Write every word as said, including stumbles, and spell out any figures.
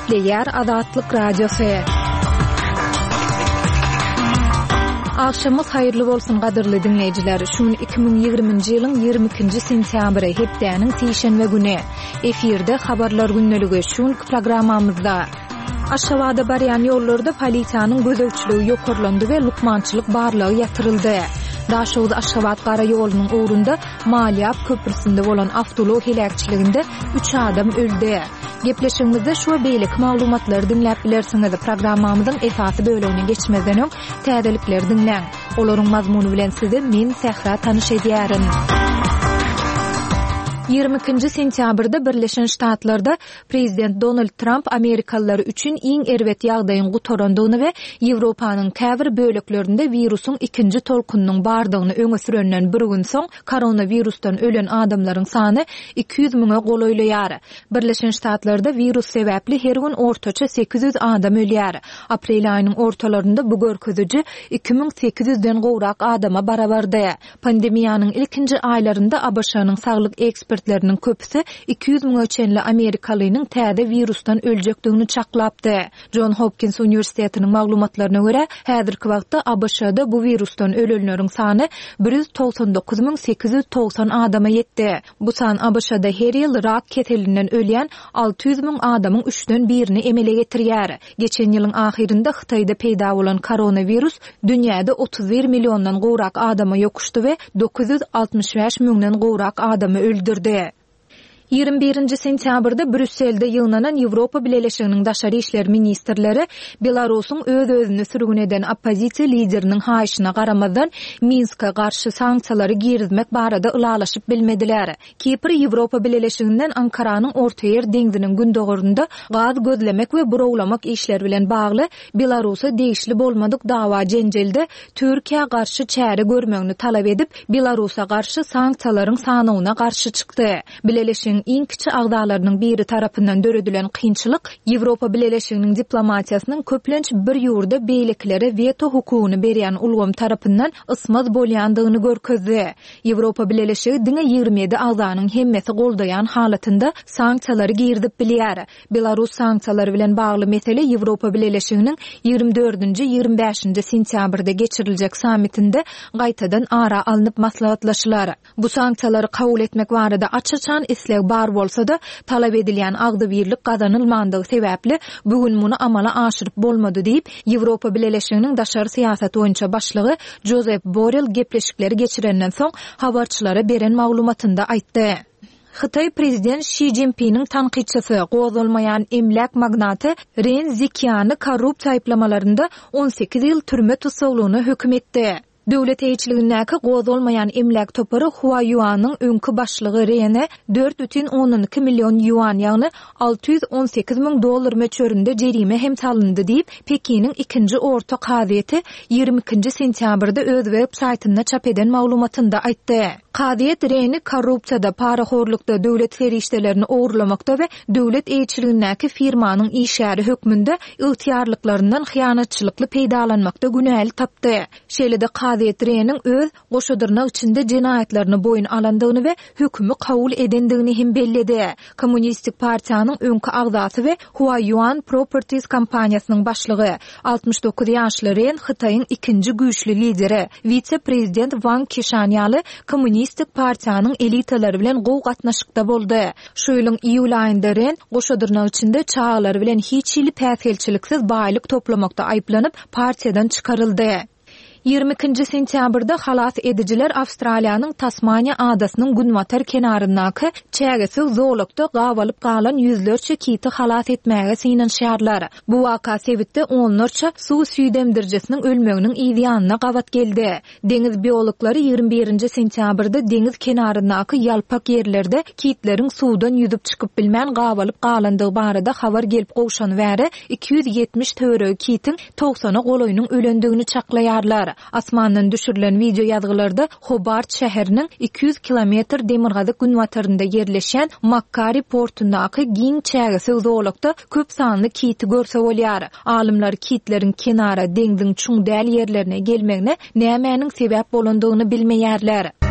Gepleýär Azatlyk Radiosu. Akşamyz haýyrly bolsun gadyrly dinleýijiler. Şunu iki bin ýigriminji ýylyň ýigirmi ikinji sentýabry hepdäniň teýşenbe güni efirde habarlar günneligi şunu programmamyzda. Aşgabatda barýan ýollarda polisiýanyň gözegçiligi ýokarlandy we lukmançylyk barlygy ýatyryldy. Daşowda Aşgabat gara ýolunyň ugrunda Maliyap köprüsinde bolan awtolog helakçyliginde üç adam öldü. Gepleşigimizde şu beýlik maglumatlary dinläp bilersiňiz. Programmamyzyň esasy bölümine geçmezden öň täzelikleri dinläň. Olaryň mazmuny bilen sizi men Sehra tanyş edýärim. ýigirmi ikinji sentýabrda Birleşen Ştatlarda Prezident Donald Trump Amerikalylary üçin iň erwet ýagdaýyň gutarandygyny we Ýewropanyň käbir böleklerinde wirusyň ikinji tolkunynyň bardygyny öňe sürenden bir gün soň koronavirusdan ölen adamlaryň sany iki ýüz miňe golaýlaýar. Birleşen Ştatlarda virus sebäpli her gün ortaça sekiz ýüz adam ölýär. Aprel aýynyň ortalarynda bu görkeziji iki bin sekiz ýüzden gowrak adama barabardy. Pandemiýanyň ilkinji aýlarynda A B Ş'nyň saglyk ekspert lerinin köpüsi iki ýüz miň ölçenli Amerikalynyň täze virusdan öljekdigini çaklapdy. John Hopkins Üniversitetiniň maglumatlaryna görä, häzirki wagtda A B Ş'da bu virusdan ölenleriň sany bir ýüz togsan dokuz miň sekiz ýüz togsan adama ýetdi. Bu san A B Ş'da her ýyl rak ketelinden ölýän alty ýüz miň adamyň üçden birini emele getirýär. Geçen ýylyň ahirinde Hytaýda peýda bolan koronavirus dünýäde otuz bir milliondan gowrak adama ýokuşdy we dokuz ýüz altymyş beş miňden gowrak adamy öldürdi. ýigirmi birinji sentýabrda Brüsselde ýygnanan Ýewropa Birleşiginiň daşary işler ministrleri Belarusyň öz-özüni sürgün eden oppozisiýa lideriniň haýyşyna garamazdan Minska garşy sanksiýalary girizmek barada ulalaşyp bilmediler. Kipr Ýewropa Birleşiginden Ankaranyň Orta Ýer deňziniň gündogurunda gaz gözlemek we burowlamak işleri bilen bagly Belarusy degişli bolmadyk dawa jenjelde Türkiýe garşy çäre görmegini talap edip Belarusa garşy sanksiýalaryň sanawyna garşy çykdy. Birleşigiň iň kiçi agdalarynyň biri tarapyndan döredilen kynçylyk Ýewropa Birleşiginiň diplomatiýasynyň köplenç bir ýurda beýleklere veto hukugyny berýän ulgam tarapyndan ysmaz bolýandygyny görkezdi. Ýewropa Birleşigi diňe ýigirmi ýedi agdanyň hemmesi goldaýan halatynda sanksiýalary girdip bilýär. Belarus sanksiýalary bilen bagly mesele Ýewropa Birleşiginiň ýigirmi dördünji ýigirmi beşinji sentýabrda geçiriljek sammitinde gaýtadan ara alınıp maslahatlaşylar. Bu sanksiýalary kabul etmek barada açyçan isleg bar bolsa-da talap edilýän agdy birlik gazanylmandygy sebäpli bugün muny amala aşyryp bolmady diýip Ýewropa Birleşiginiň daşary siýasat boýunça başlygy Josep Borrell gepleşikleri geçirenden soň habarçylara beren maglumatynda aýtdy. Hytaý prezident Xi Jinping'in tanqidçisi, gozulmayan emlak magnaty Ren Zhiqian'y korrupsiýa aýplamalарynda on sekiz ýyl türme tutsagylygyny hökm etdi. Döwlet eýçiligindäki gozulmayan emlak topary Huayuanyň öňkü başlygy Ren'e dört бүтүн on iki million yuan ýagny alty ýüz on sekiz miň dollar möçberinde jerime hem salyndy diýip Pekiniň ikinji orta kaziýeti ýigirmi ikinji sentýabrda öz web saýtynda çap eden maglumatynda aýtdy. Kaziýet Ren'i korrupsiýada, paraxorlukda, döwlet ferişdelerini ogurlamakda we döwlet eýçiligindäki firmanyň işgäri hökmünde ygtyýarlyklaryndan hyýanatçylykly peýdalanmakda günäli tapdy. Şeýlede Kaziýet Ren'iň öz goşadyrnak içinde jinaýatlaryny boyun alandygyny we hökümü kabul edendigini hem belledi. Kommunistik partiýanyň öňkü agdasy we Huayuan Properties kompaniýasynyň başlygy altymyş dokuz ýaşly Ren Hytaýyň ikinji güýçli lideri, vice-prezident Wang Qishan ýaly Kommunistik partiýanyň elitalary bilen gow gatnaşykda boldy. Şu ýylyň iýul aýynda Ren goşadyrnak içinde çağalary bilen hiç ýyly päsgelçiliksiz baýlyk toplamakda aýplanyp partiýadan çykaryldy. ýigirmi ikinji sentýabrda halas edijiler Awstraliýanyň Tasmaniýa adasynyň Günwater kenaryndaky çägesi zoologda gawalyp galan ýüzlerçe kiti halas etmäge synanşýarlar. Bu waka sebitde onlarça suw süýdemdirjesiniň ölmeginiň ýa-da gawat geldi. Deňiz biologlary ýigirmi birinji sentýabrda deňiz kenaryndaky ýalpak ýerlerde kitleriň suwdan ýüzüp çykyp bilmän gawalyp galandygy barada habar gelip gowşan bäri iki ýüz ýetmiş töwereg kitiň togsany goloýunyň ölendigini çaklaýarlar. Asmandan düşürülen video ýazgylarda Hobart şäheriniň iki ýüz kilometr demirgazy Günwaterinde ýerleşen Macquarie portundaky giň çägesi zoologda köp sanly kiti görse bolýar. Alymlar kitleriň kenara deňziň çuň däl ýerlerine gelmegine nämenin sebäp bolandygyny bilmeýärler.